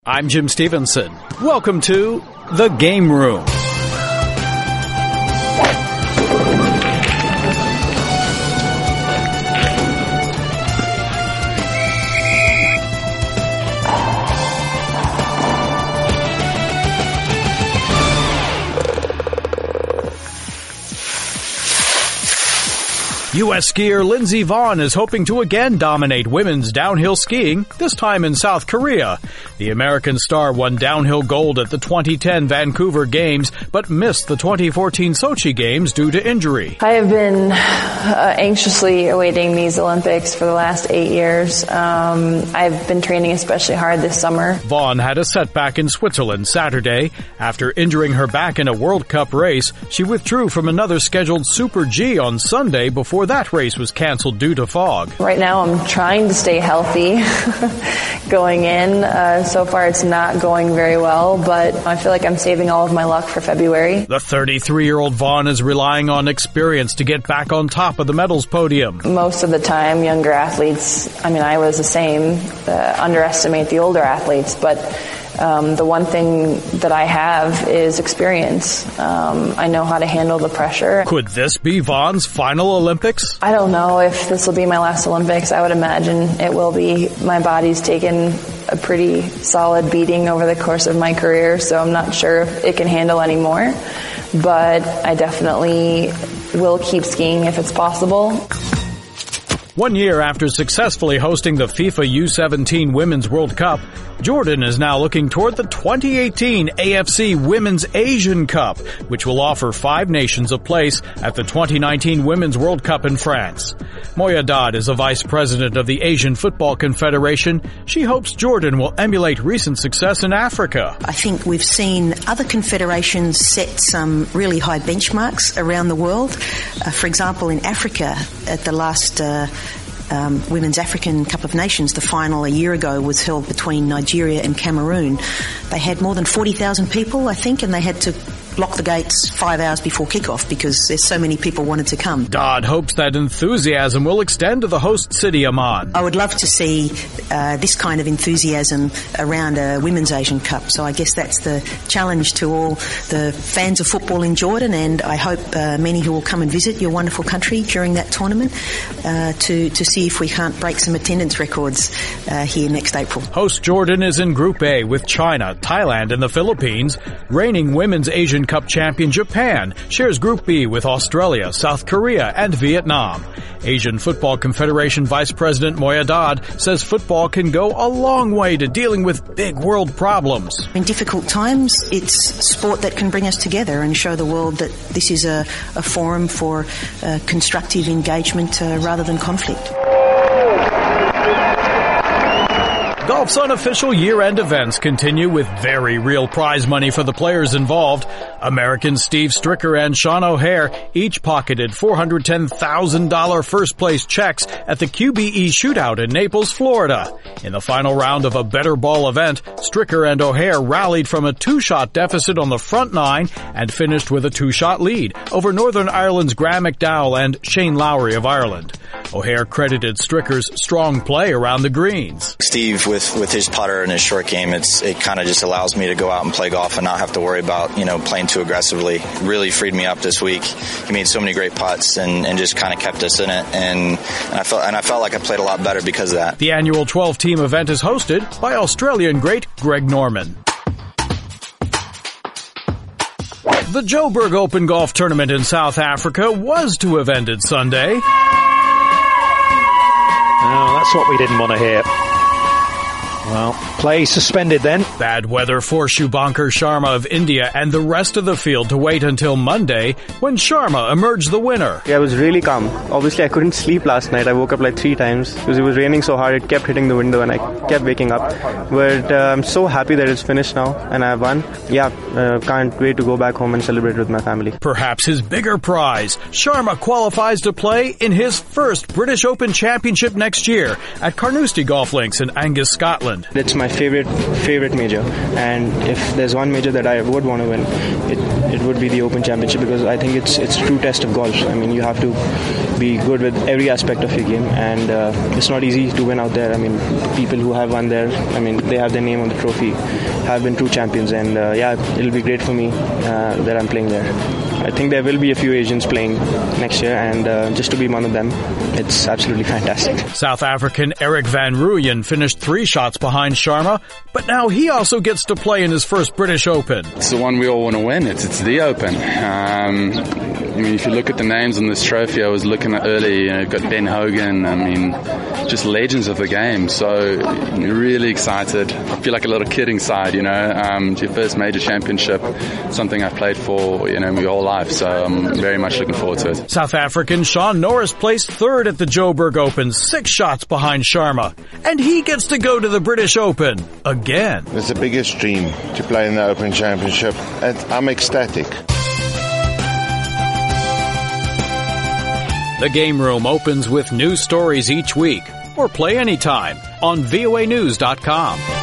I'm Jim Stevenson. Welcome to The Game Room. U.S. skier Lindsey Vonn is hoping to again dominate women's downhill skiing, this time in South Korea. The American star won downhill gold at the 2010 Vancouver Games, but missed the 2014 Sochi Games due to injury. I have been anxiously awaiting these Olympics for the last 8 years. I've been training especially hard this summer. Vonn had a setback in Switzerland Saturday. After injuring her back in a World Cup race, she withdrew from another scheduled Super G on Sunday before that race was canceled due to fog. Right now I'm trying to stay healthy going in. So far it's not going very well, but I feel like I'm saving all of my luck for February. The 33-year-old Vonn is relying on experience to get back on top of the medals podium. Most of the time, younger athletes, I was the same, underestimate the older athletes, but the one thing that I have is experience. I know how to handle the pressure. Could this be Vonn's final Olympics? I don't know if this will be my last Olympics. I would imagine it will be. My body's taken a pretty solid beating over the course of my career, so I'm not sure if it can handle any more. But I definitely will keep skiing if it's possible. 1 year after successfully hosting the FIFA U17 Women's World Cup, Jordan is now looking toward the 2018 AFC Women's Asian Cup, which will offer 5 nations a place at the 2019 Women's World Cup in France. Moya Dodd is a vice president of the Asian Football Confederation. She hopes Jordan will emulate recent success in Africa. I think we've seen other confederations set some really high benchmarks around the world. For example, in Africa, at the last Women's African Cup of Nations, the final a year ago was held between Nigeria and Cameroon. They had more than 40,000 people, I think, and they had to lock the gates 5 hours before kickoff because there's so many people wanted to come. Dodd hopes that enthusiasm will extend to the host city, Amman. I would love to see this kind of enthusiasm around a Women's Asian Cup. So I guess that's the challenge to all the fans of football in Jordan, and I hope many who will come and visit your wonderful country during that tournament to see if we can't break some attendance records here next April. Host Jordan is in Group A with China, Thailand, and the Philippines. Reigning Women's Asian Cup champion Japan shares Group B with Australia, South Korea, and Vietnam. Asian Football Confederation Vice President Moya Dodd says football can go a long way to dealing with big world problems. In difficult times, it's sport that can bring us together and show the world that this is a forum for constructive engagement rather than conflict. Golf's unofficial year-end events continue with very real prize money for the players involved. American Steve Stricker and Sean O'Haire each pocketed $410,000 first-place checks at the QBE Shootout in Naples, Florida. In the final round of a better ball event, Stricker and O'Haire rallied from a 2-shot deficit on the front 9 and finished with a 2-shot lead over Northern Ireland's Graham McDowell and Shane Lowry of Ireland. O'Haire credited Stricker's strong play around the greens. Steve, with his putter and his short game, it kind of just allows me to go out and play golf and not have to worry about, playing too aggressively. Really freed me up this week. He made so many great putts and just kind of kept us in it. And I felt like I played a lot better because of that. The annual 12-team event is hosted by Australian great Greg Norman. The Joburg Open Golf Tournament in South Africa was to have ended Sunday. Oh, that's what we didn't want to hear. Well, play suspended then. Bad weather forced Shubhankar Sharma of India and the rest of the field to wait until Monday when Sharma emerged the winner. Yeah, I was really calm. Obviously, I couldn't sleep last night. I woke up like 3 times because it was raining so hard. It kept hitting the window and I kept waking up. But I'm so happy that it's finished now and I won. Yeah, can't wait to go back home and celebrate with my family. Perhaps his bigger prize. Sharma qualifies to play in his first British Open Championship next year at Carnoustie Golf Links in Angus, Scotland. Ireland. It's my favorite major, and if there's one major that I would want to win, it would be the Open Championship, because I think it's a true test of golf. I mean, you have to be good with every aspect of your game, and it's not easy to win out there. I mean, people who have won there, I mean, they have their name on the trophy, have been true champions, and it'll be great for me that I'm playing there. I think there will be a few Asians playing next year, and just to be one of them, it's absolutely fantastic. South African Erik van Rooyen finished 3 shots behind Sharma, but now he also gets to play in his first British Open. It's the one we all want to win. It's the Open. I mean, if you look at the names on this trophy, I was looking at early, you've got Ben Hogan, I mean, just legends of the game. So, really excited. I feel like a little kid inside, It's your first major championship, something I've played for, my whole life. So I'm very much looking forward to it. South African Shaun Norris placed 3rd at the Joburg Open, 6 shots behind Sharma. And he gets to go to the British Open again. It's the biggest dream to play in the Open Championship, and I'm ecstatic. The Game Room opens with new stories each week, or play anytime on voanews.com.